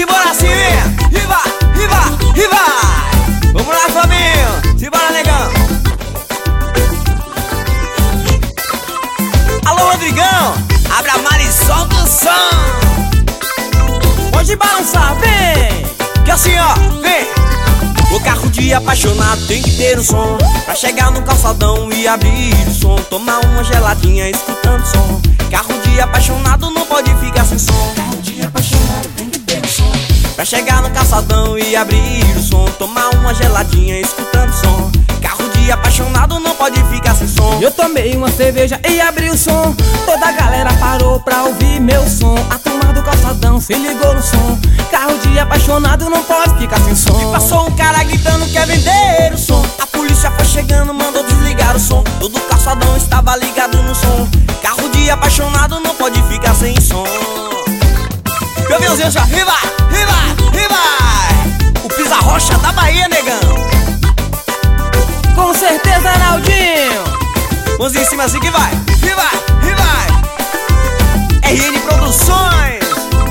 Simbora assim, e vai, e vai, e vai. Vamos lá, Fabinho, simbora, negão. Alô, Rodrigão, abre a mala e solta o som. Pode balançar, vem. Que assim, ó, vem. O carro de apaixonado tem que ter um som pra chegar no calçadão e abrir o som. Tomar uma geladinha escutando som. Carro de apaixonado não pode ficar sem som. Carro de apaixonado tem que ter um som pra chegar no calçadão e abrir o som. Tomar uma geladinha escutando som. Carro de apaixonado não pode ficar sem som. Eu tomei uma cerveja e abri o som. Toda a galera parou pra ouvir meu som. A turma do calçadão se ligou no som. Carro de apaixonado não pode ficar sem som. E passou um cara gritando quer vender o som. A polícia foi chegando, mandou desligar o som. Todo o calçadão estava ligado no som. Carro de apaixonado não pode ficar sem som. Meu Deus, já riva, riva, riva. O Pisa Rocha da Bahia, negão. Com certeza, Naldinho. Mãozinha em cima assim que vai, e vai, e vai. RN Produções.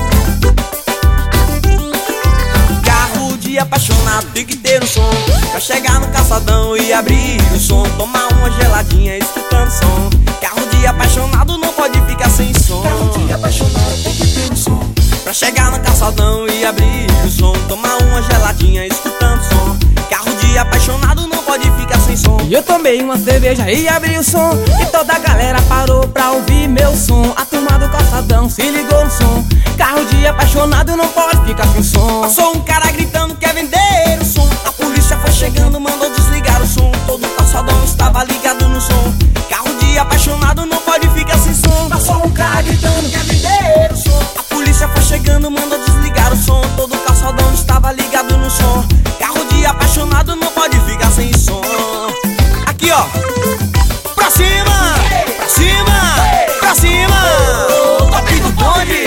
Carro de apaixonado tem que ter um som pra chegar no calçadão e abrir o som. Tomar uma geladinha escutando som. Carro de apaixonado não pode ficar sem som. Carro de apaixonado tem que ter um som pra chegar no calçadão e abrir o som. Tomar uma geladinha escutando som. Carro de apaixonado não pode ficar sem som. Eu tomei uma cerveja e abri o som. E toda a galera parou pra ouvir meu som. A turma do calçadão se ligou no som. Carro de apaixonado não pode ficar sem som. Passou um cara gritando quer vender o som. A polícia foi chegando, mandou desligar o som. Todo o calçadão estava ligado no som. Carro de apaixonado não pode ficar sem som. Passou um cara gritando quer vender o som. A polícia foi chegando, mandou desligar o som. Todo o calçadão estava ligado no som. Carro de apaixonado não pode ficar sem som. Aqui, ó, pra cima, pra cima, pra cima. O top do bonde.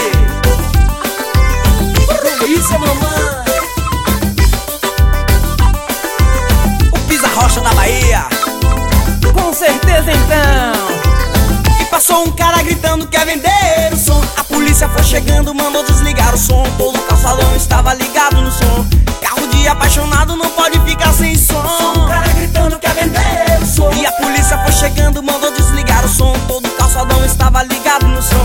Que isso, mamãe? O Pisa Rocha da Bahia. Com certeza, então. E passou um cara gritando quer vender o som. A polícia foi chegando, mandou desligar o som. Todo o calçadão estava ligado no som. Carro de apaixonado não pode ficar sem som. Um cara gritando quer vender o som. E a polícia foi chegando, mandou desligar o som. Todo o calçadão estava ligado no som.